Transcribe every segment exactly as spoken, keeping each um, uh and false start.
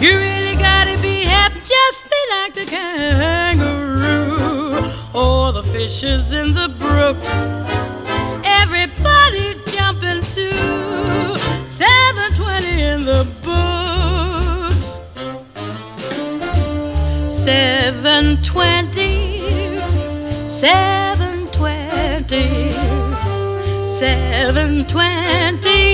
You really gotta be happy, just be like the kangaroo. Or the fishes in the brooks, everybody jumping to seven twenty in the books. Seven twenty, seven twenty, seven twenty.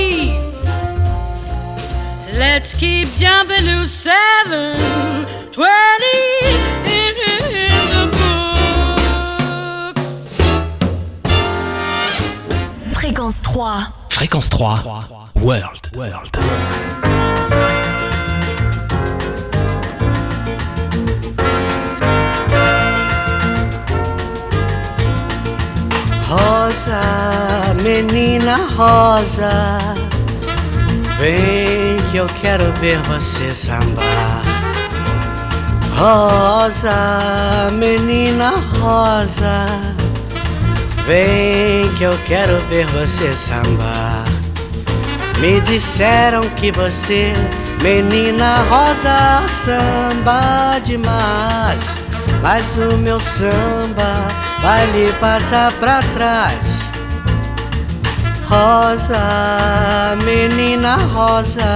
Let's keep jumping to seven twenty in the books. Fréquence trois. Fréquence trois. World. World. Rosa, menina rosa, vem que eu quero ver você sambar. Rosa, menina rosa, vem que eu quero ver você sambar. Me disseram que você, menina rosa, samba demais, mas o meu samba vai lhe passar pra trás. Rosa, menina rosa,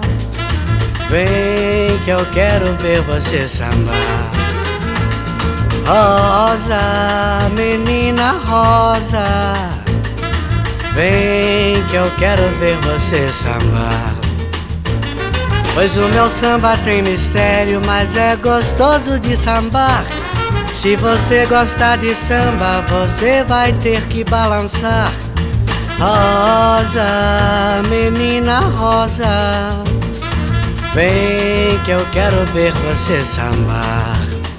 vem que eu quero ver você sambar. Rosa, menina rosa, vem que eu quero ver você sambar. Pois o meu samba tem mistério, mas é gostoso de sambar. Se você gostar de samba, você vai ter que balançar. Rosa, menina rosa, vem que eu quero ver você sambar.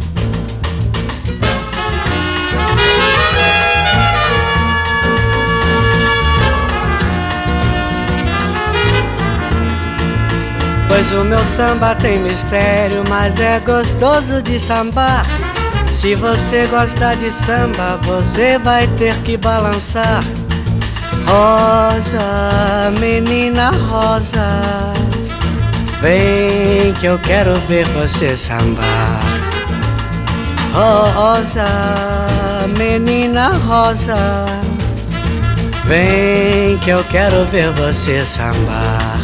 Pois o meu samba tem mistério, mas é gostoso de sambar. Se você gostar de samba, você vai ter que balançar. Rosa, menina rosa, vem que eu quero ver você sambar. Rosa, menina rosa, vem que eu quero ver você sambar.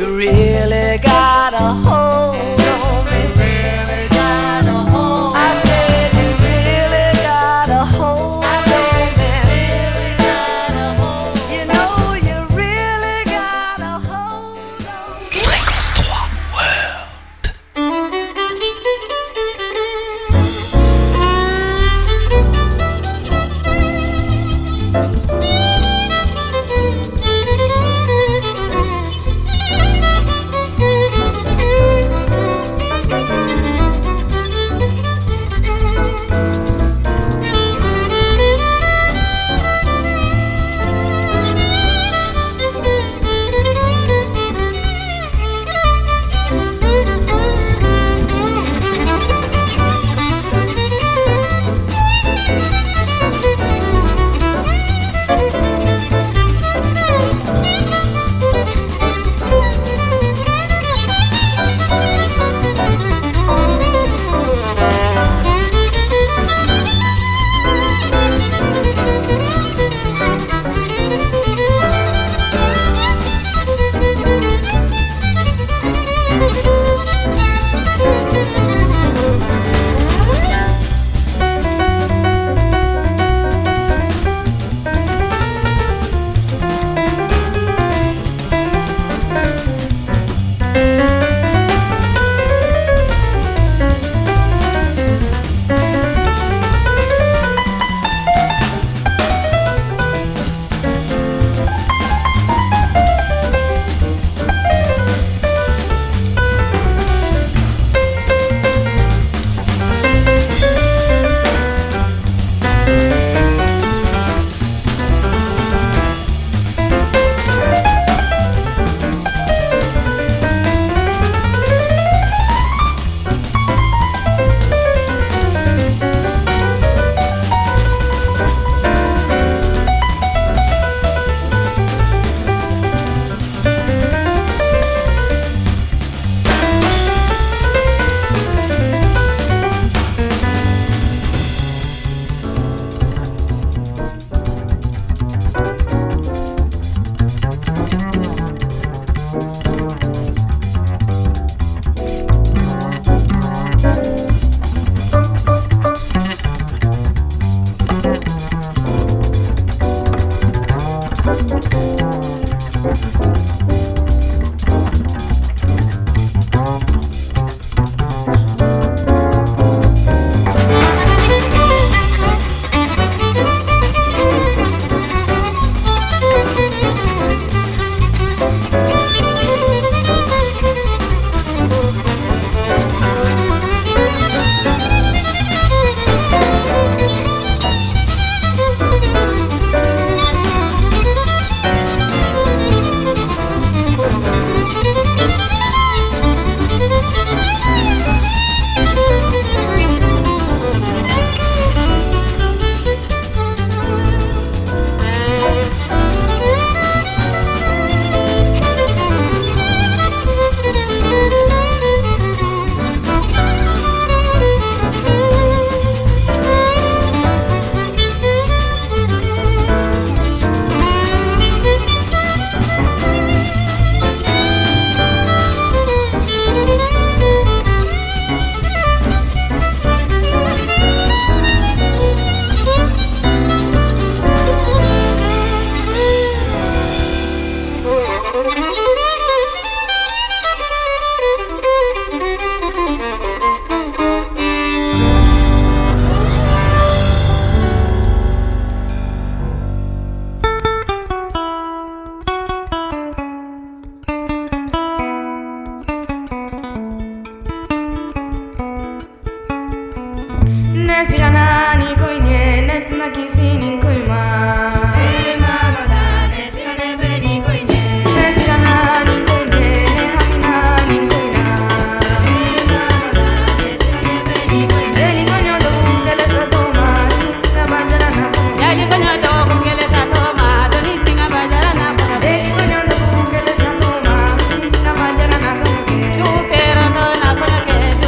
You really got a hold on me. Really got a hold. I said you really got a hold on me. Really got a hold. You know you really got a hold on me. Fréquence trois World.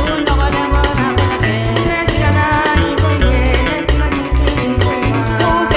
Move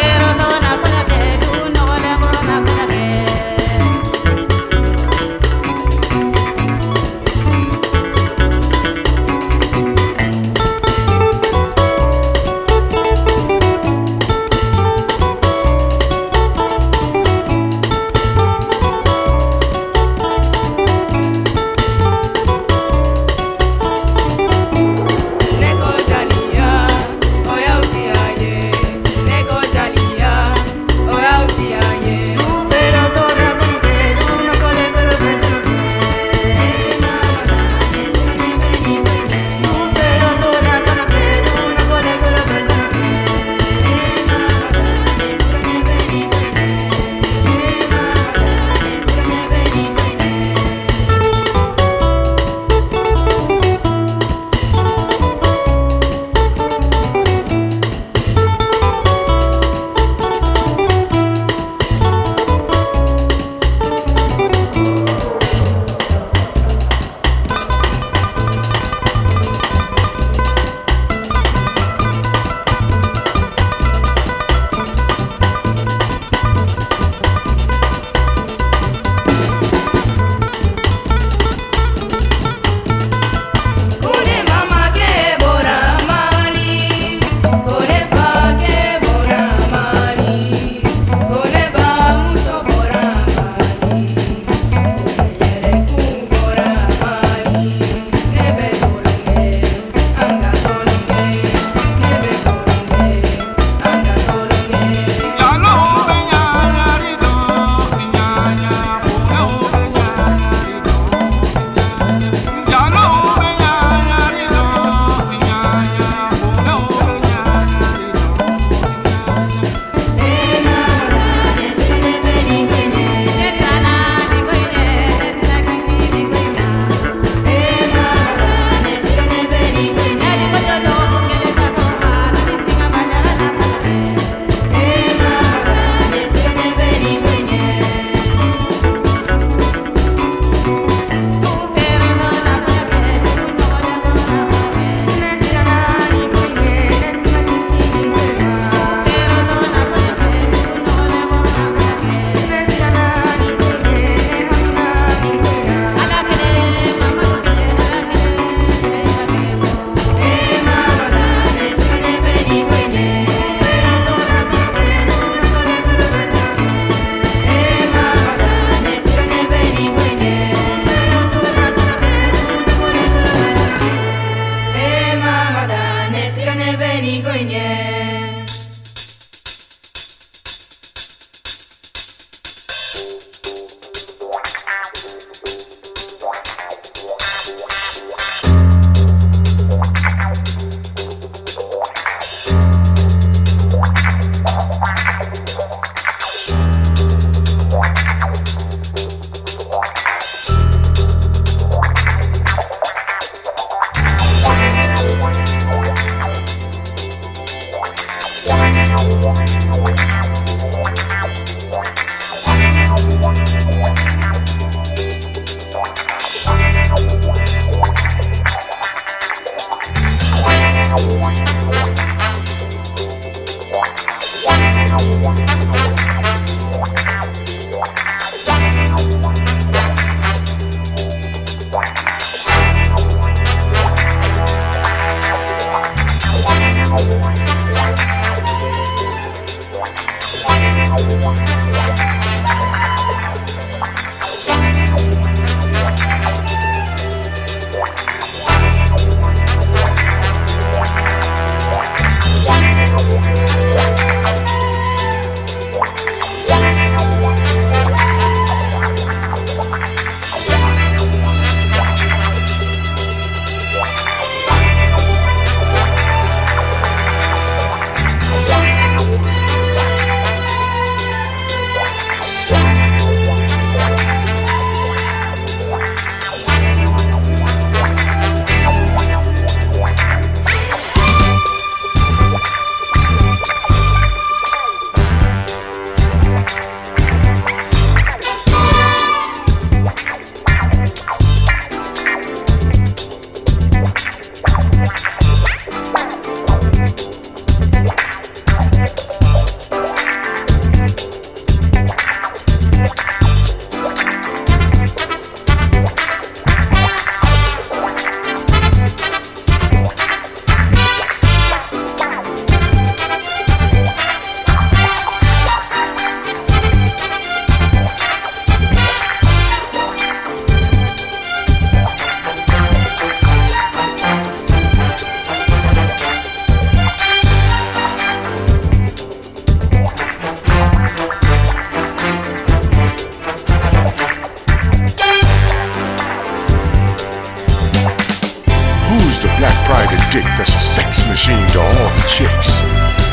chick that's a sex machine to all the chicks.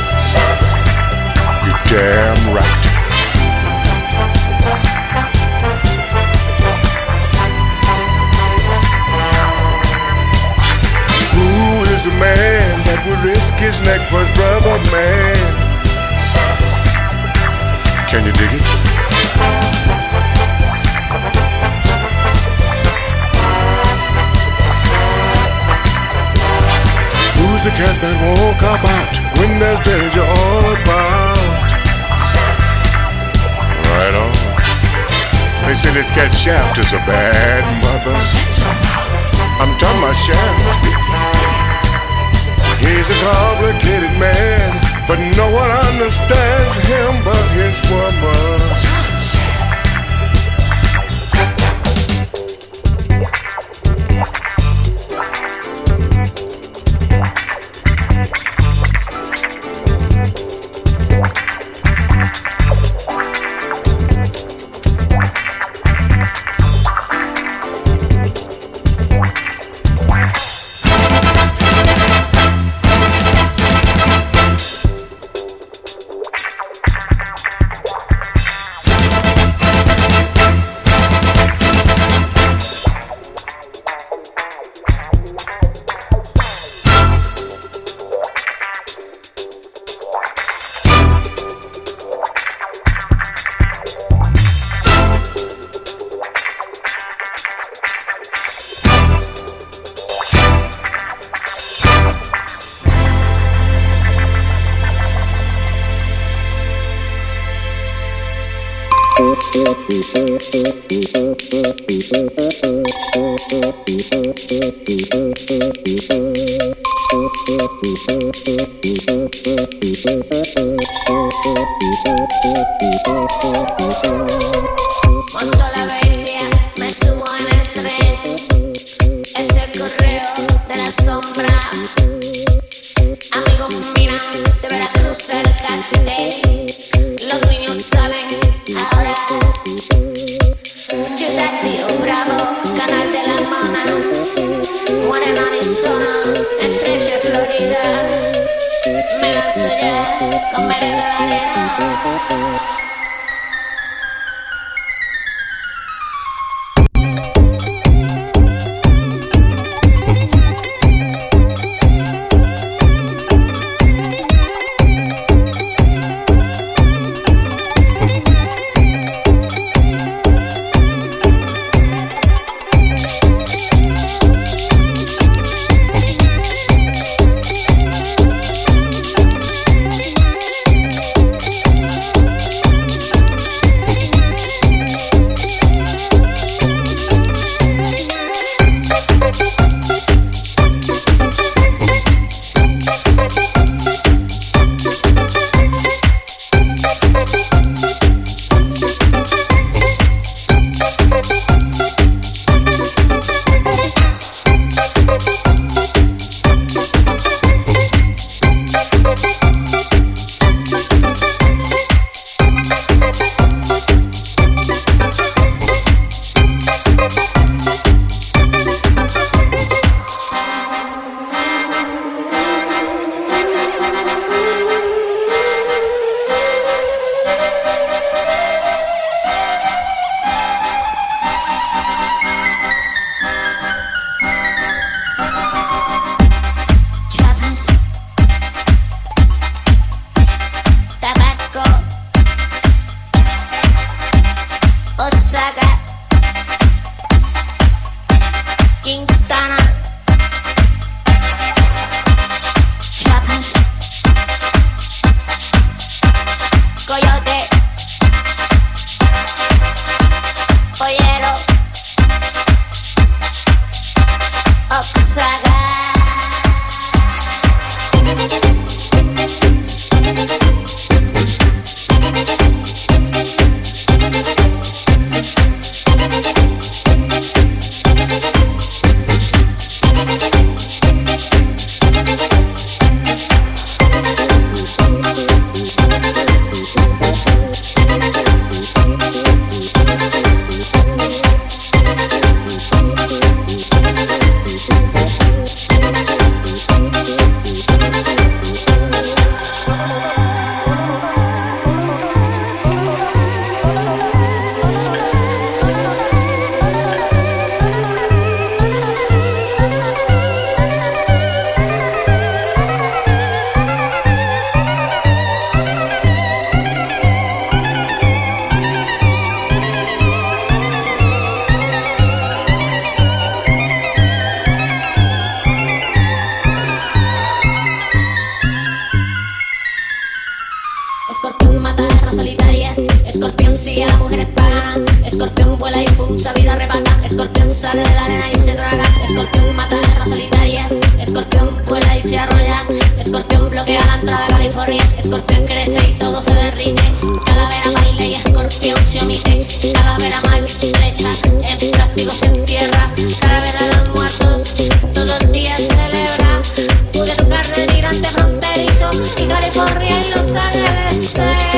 You're damn right. Who is the man that would risk his neck for his brother, man? Can you dig it? Who's the cat that won't cop out when there's danger all about? Right on. They say this cat Shaft is a bad mother. I'm talking about Shaft. He's a complicated man, but no one understands him but his woman. Escorpión crece y todo se derrite. Calavera baila y escorpión se omite. Calavera maltrecha, en plástico se entierra. Calavera de los muertos, todo el día celebra. Pude tocar de tirante fronterizo y California y Los Ángeles.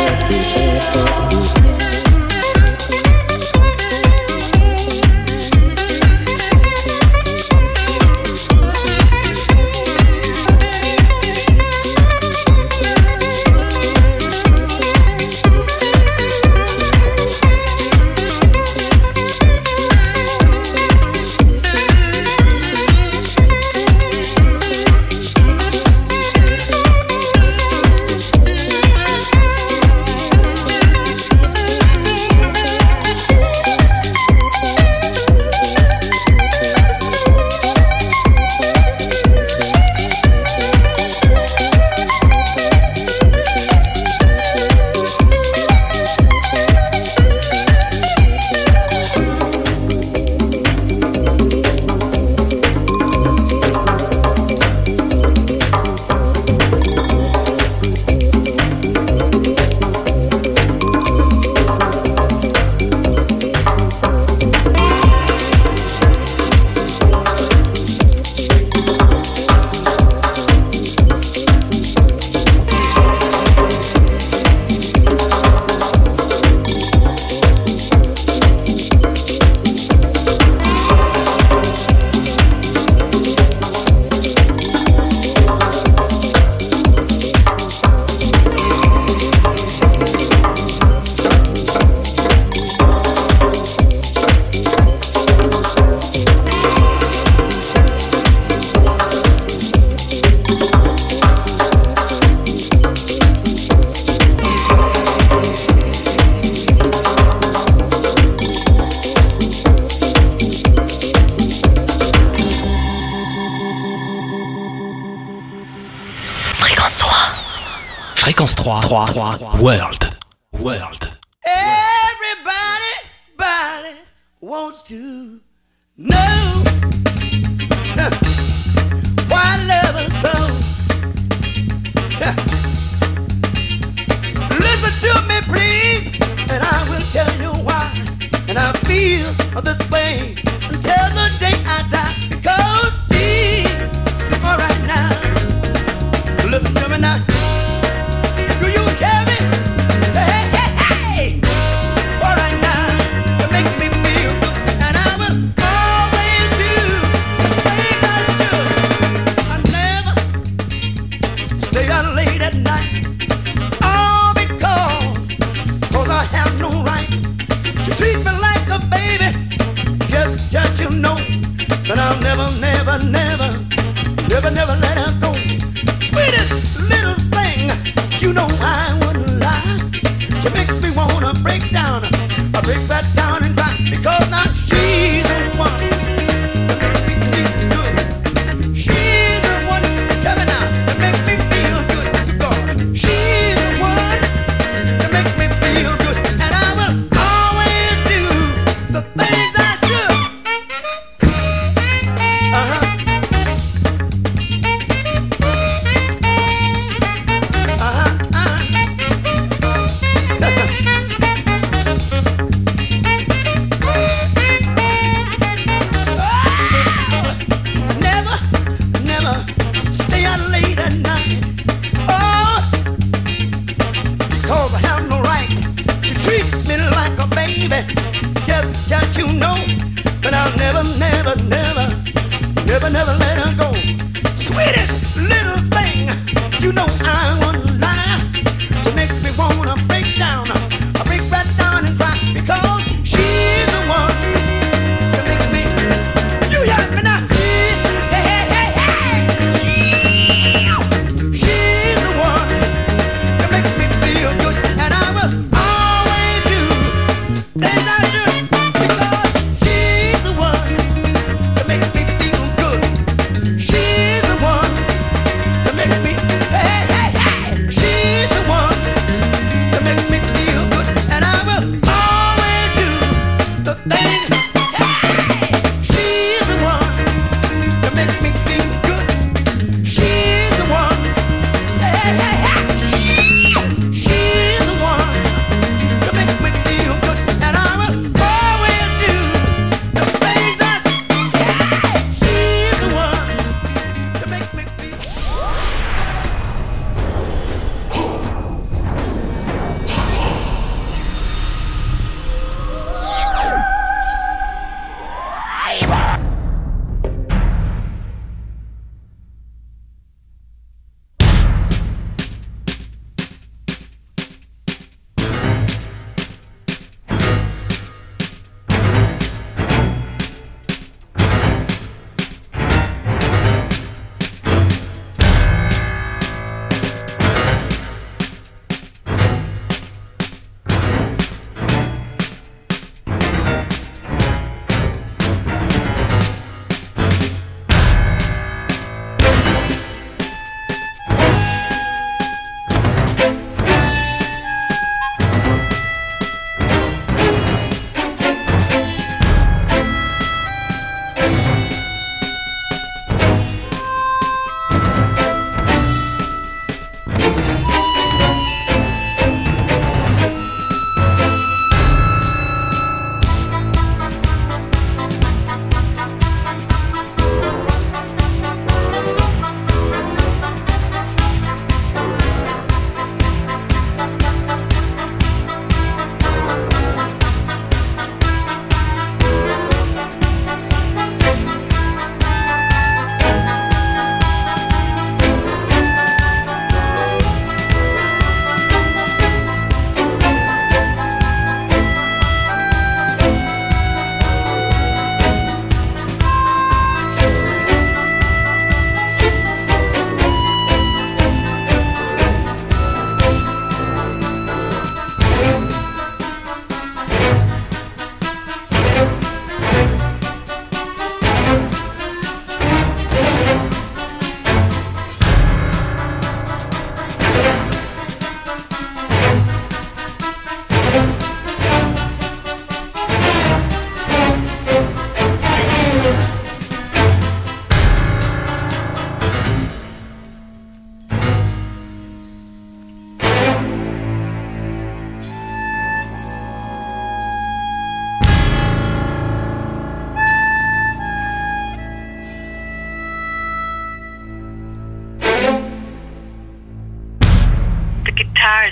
Fréquence trois, trois, trois, World. World. Everybody, body wants to know huh, why love is so. Huh. Listen to me, please, and I will tell you why. And I feel this way until the day I die. Because deep, all right now, listen to me now. Do you hear me? Hey, hey, hey! All right now, you make me feel good, and I will always do things I should. I never stay out late at night, all because, cause I have no right to treat me like a baby. Yes, yes, you know that I'll never, never, never, never, never let her go. Sweetest little thing, you know I wouldn't lie. She makes me wanna break down, I break that down and cry. Because now she's the one that make me feel good. She's the one, tell me now, that make me feel good. Because she's the one that make me feel good. And I will always do the things I should. Uh-huh. Never, never let her go. Sweetest little thing, you know I wouldn't lie. She makes me wanna break down, I break right down and cry. Because she's the one that makes me, you hear me now? Hey, hey, hey, hey. She's the one that makes me feel good, and I will always do things I should. Because she's the one that makes me feel good. She's the one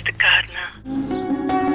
the gardener.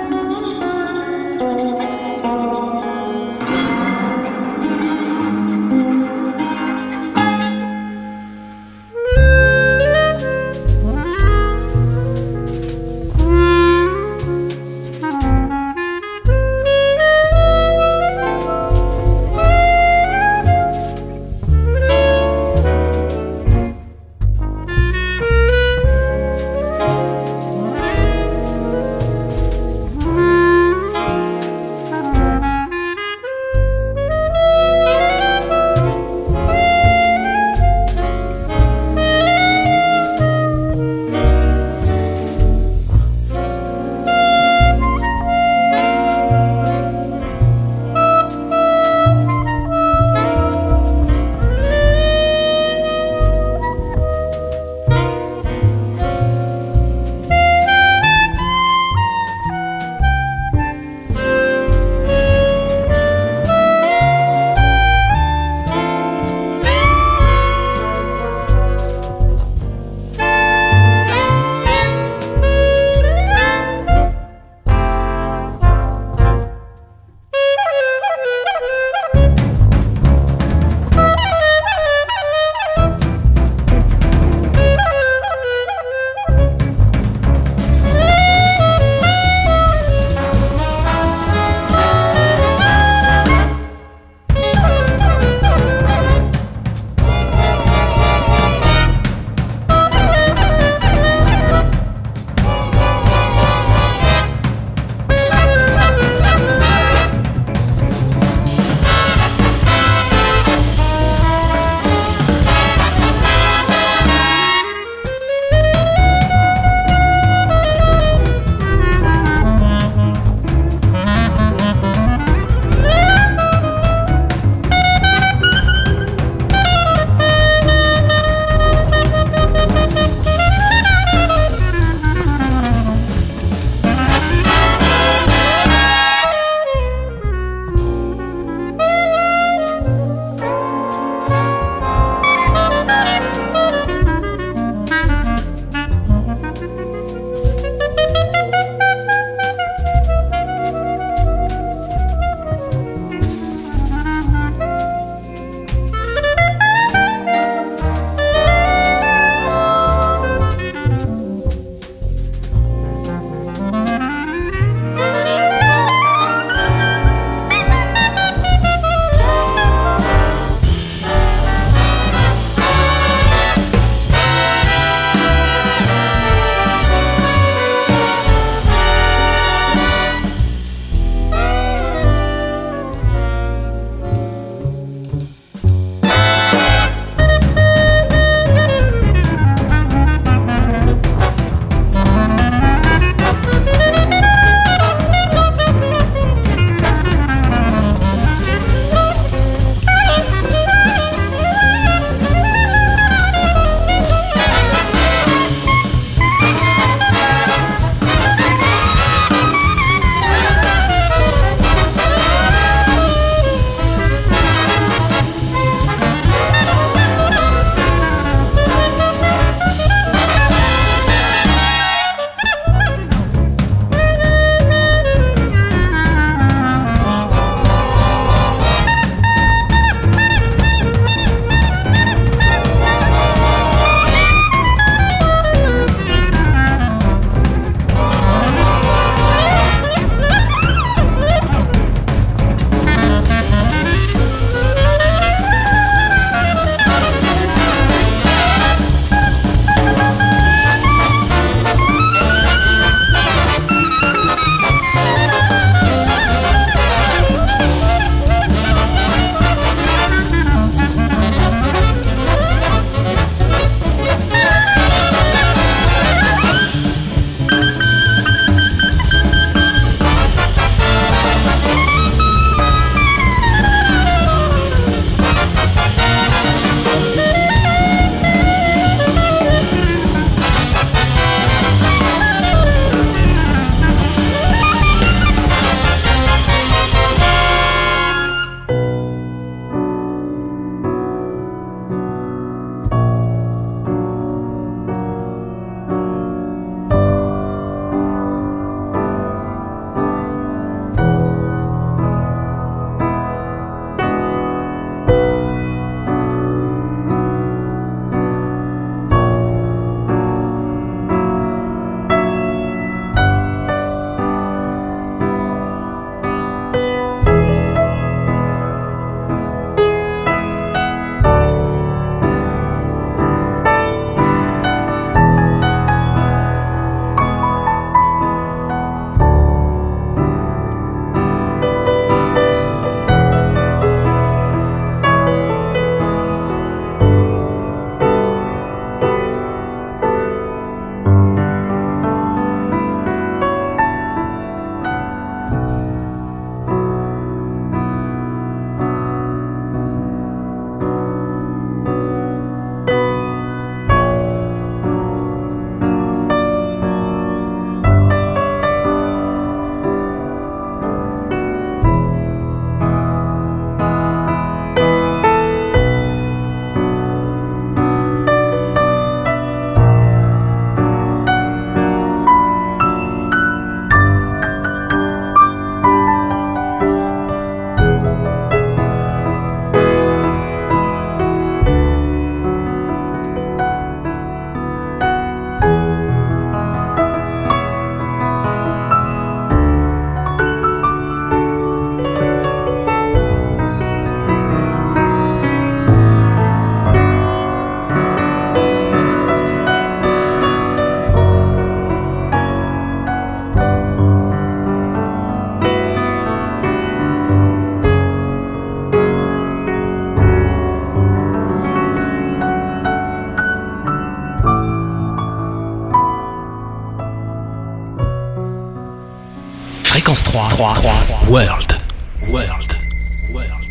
trois, trois, trois. World. World. World.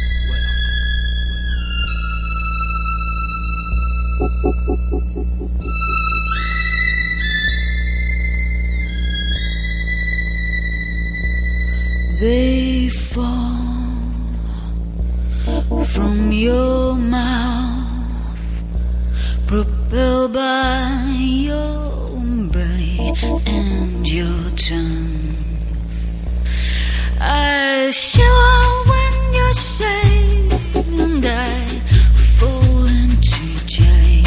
They fall from your mouth, propelled by your belly and your tongue. I shiver when you say, and I fall into jelly.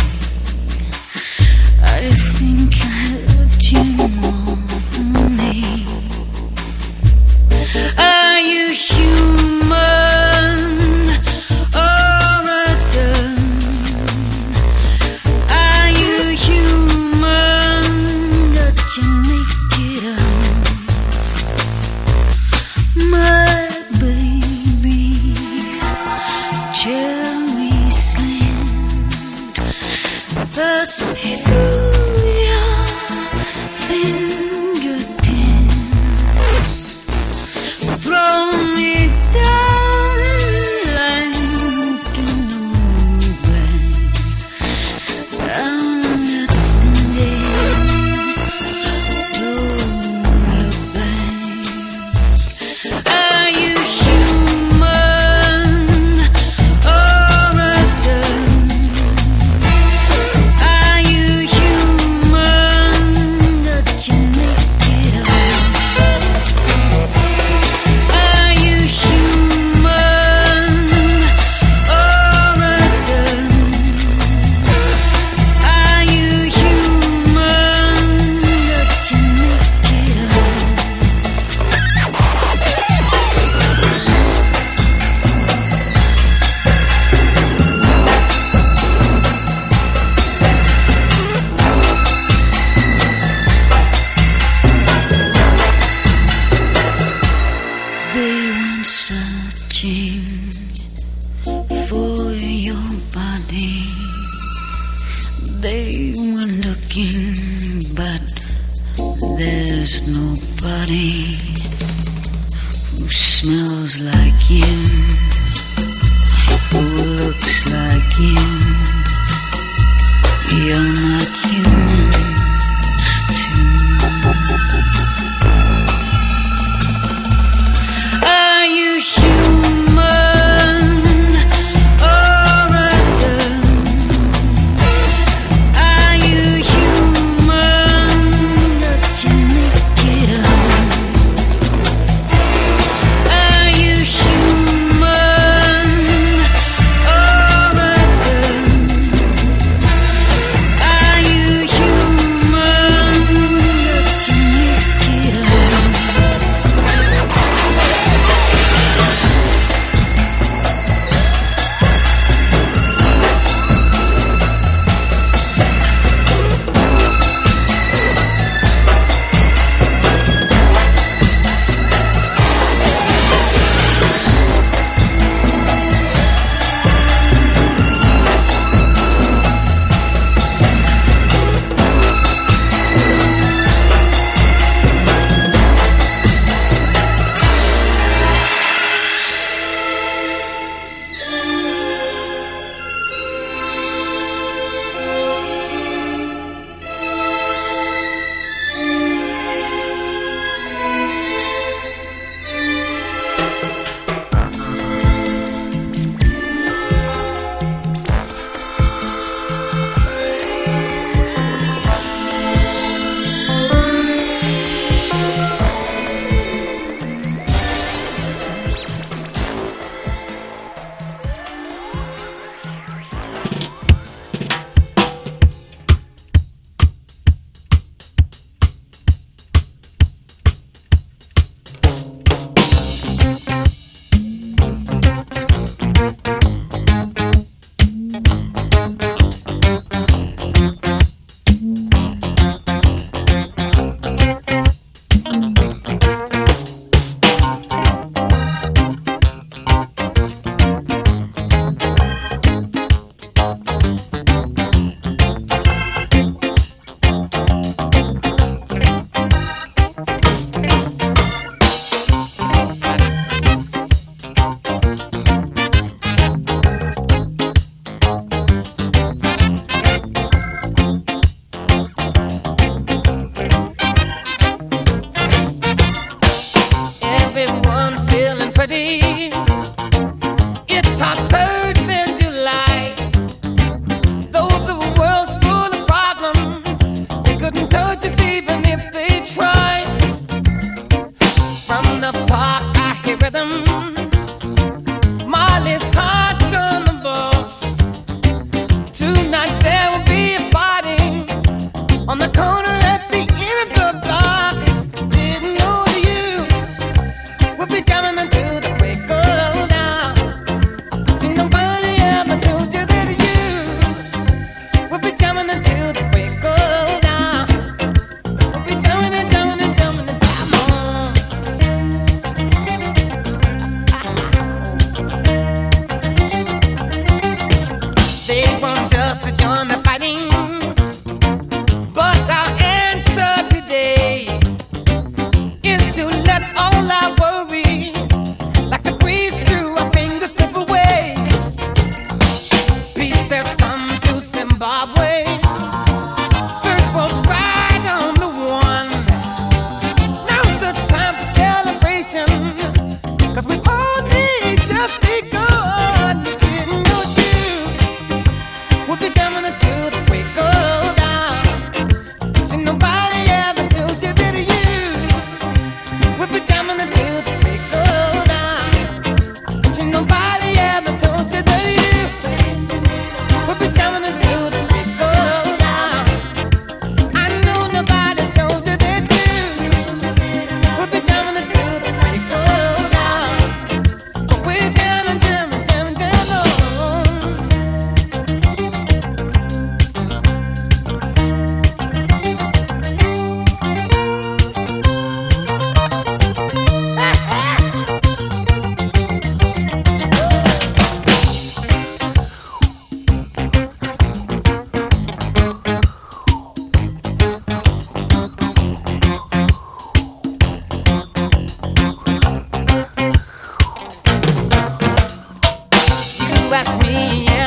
I think I loved you more than me. Are you human or a gun? Are you human that you make it up? My baby, cherry slant, pass me through your fingertips. Throw me down like an old blank. I'm not standing, don't look back. Are you human or a gun? Are you human that you make it up? They went searching for your body. They were looking, but there's nobody who smells like you, who looks like you. You're not human to me. Are you human or a gun? Are you human that you make it up? Are you human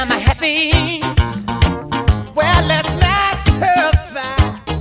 am I happy? Well, let's not terrify.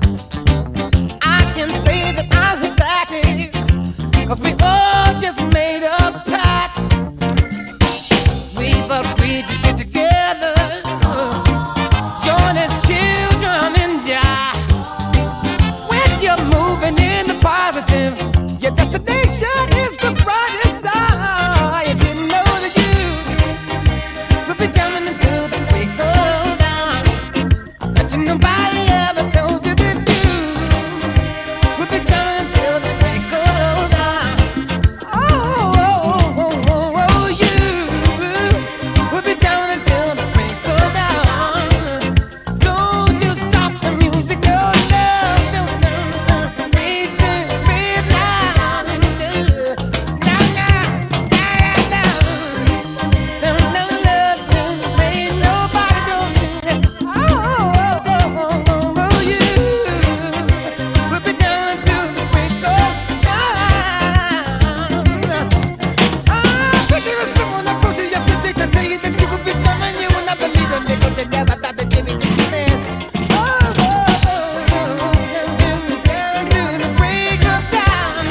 I can say that I was happy, 'cause we all just made a pact. We've agreed to get together, join as children in Jah. When you're moving in the positive, your destination is the brightest star. You didn't know that you would be jumping into the break of dawn. But nobody ever told you that you would be jumping into the break of dawn. Oh, oh, oh, oh, oh, you would be jumping into the break of dawn. Don't you stop the music, no, no, no, no, no. Breathe, breathe now. Now, now, now, now. No, no love, no, ain't nobody doing it. Oh, oh, oh, oh, oh, oh, you would be down until the break of dawn. Ah, but there was someone I approached you yesterday to tell you that you would be jumping. You would not believe it, because they never thought that you would be man. Oh, oh, oh, oh, oh, down until the break of dawn.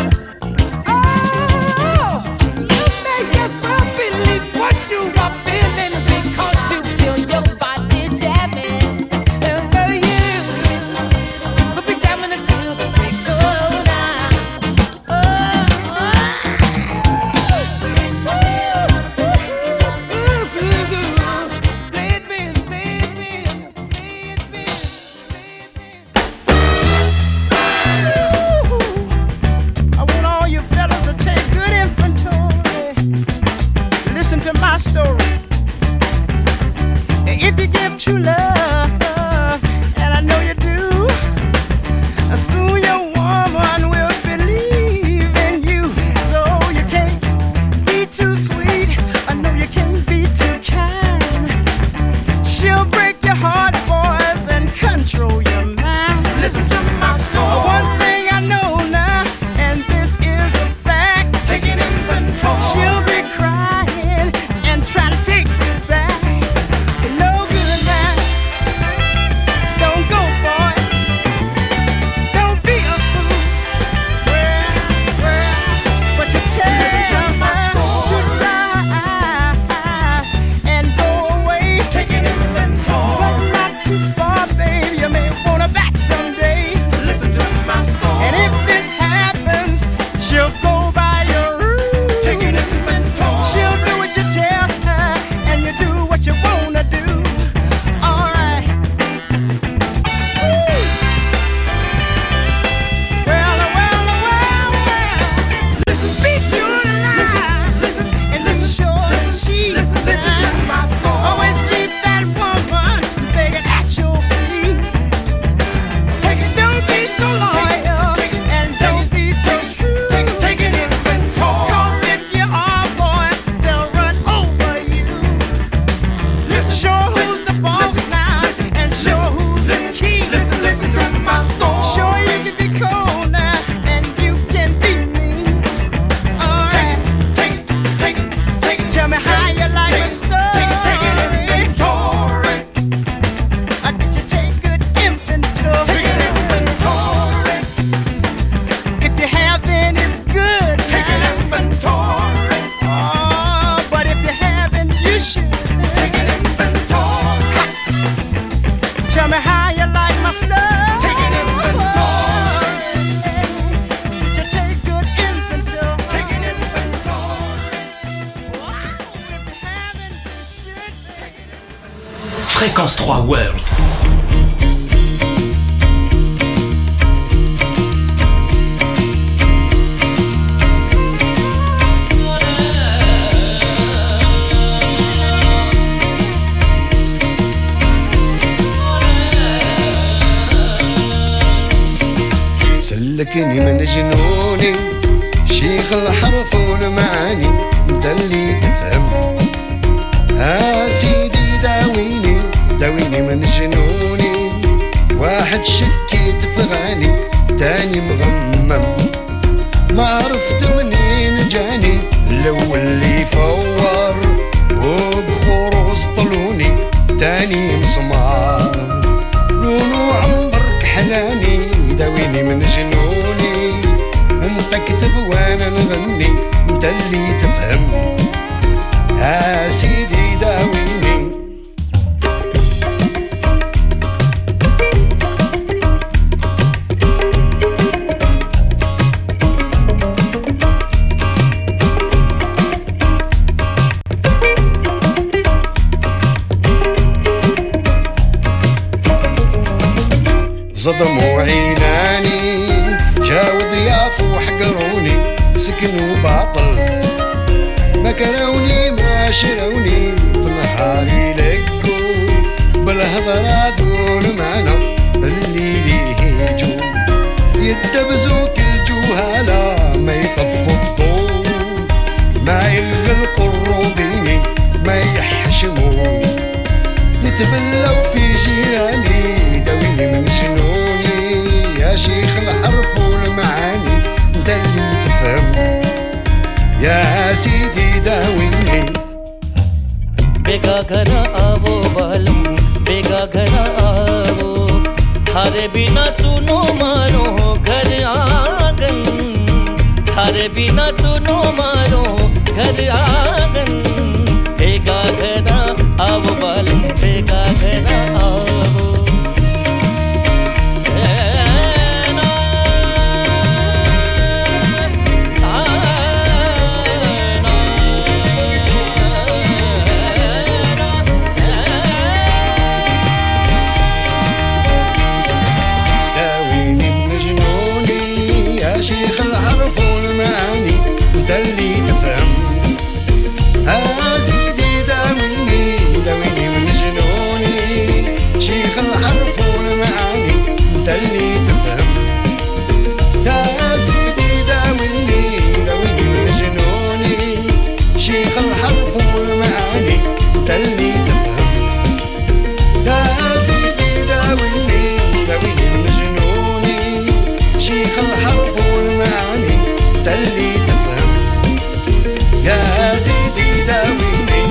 Oh, you may as well believe what you are feeling, because you feel your body jamming. And oh, you will be jamming until the break of dawn. Oh, play it, man, play it, man, play it, man, I want all you fellas to take good inventory. Listen to my story. If you give true love, and I know you do, soon your woman will believe in you. So you can't be too sweet. I know you can't be too kind. She'll break your heart, boys, and control your mind. Listen to my story. One thing I know now, and this is a fact. Taking inventory. She'll be crying and trying to take you back. But no good now. Don't go, boy. Don't be a fool. Well, well, but you tell her to rise and go away. Taking inventory. But not too far, babe. You may want her back someday. Listen to my story. And if this happens, she'll go by your rules. Taking inventory. She'll do what you tell her, and you do what you wanna do. All right. Woo. Well, well, well, well. Listen, be sure to lie. Listen, and listen, sure she listen, listen to my story. Always keep that woman begging at your feet. Take it, don't be so loyal, and don't be so true. Take it, take it, inventory. 'Cause if you are, boy, they'll run over you. Listen, show who's the boss now, and show who's the king. Listen, listen to my story. Sure you can be cold now, and you can be mean. All right, take it, take it, take it. Tell me how you like my story. Take it, take it, inventory. I did you take good inventory? Take it, inventory. If you have, then it's good. Take it, inventory. Oh, but if you haven't, you should. Take it, inventory. Tell me how you like my stuff. Take it, inventory. Did you take good inventory? Take it, inventory. Wow, if you haven't, you should. Take it, inventory. Fréquence trois World. سلكني من جنوني شيخ الحرف والمعاني انت اللي تفهم. ها سيدي داويني داويني من جنوني. واحد شكي تفغاني تاني مغمم. ما عرفت منين جاني الاول اللي فور وبخور وسط الوان. تاني مسمار لونو عمرك حناني داويني من جنوني انت كتب وانا نغني انت اللي تفهم يا سيدي داويني صدموا عيناني جاو ضياف وحقروني سكنوا باطل ما كروني ما شروني في النهار يلقوا بالهضرة دون معنى اللي ليه يجوا يدبزوا كل جوهالة ما يطفوا الضوء ما يغلقوا الروبيني ما يحشموا نتبلوا في جيراني داويني من جنوني يا شيخ الحرف والمعاني انت اللي تفهم يا سيدي داويني बेगा घर आवो बालम बेगा घर आवो थारे बिना सुनो मारो घर आंगन थारे बिना सुनो मारो घर आंगन बेगा घर आवो बालम बेगा घर आवो شيخ الحرف والمعاني انت اللي تفهم ها سيدي داويني داويني من جنوني شيخ الحرف والمعاني انت اللي تفهم يا سيدي داويني داويني من جنوني شيخ الحرف والمعاني انت اللي تفهم يا سيدي داويني داويني من جنوني شيخ الحرف والمعاني انت اللي تفهم يا سيدي داويني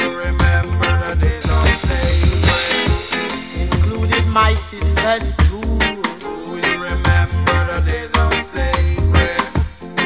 My sisters too.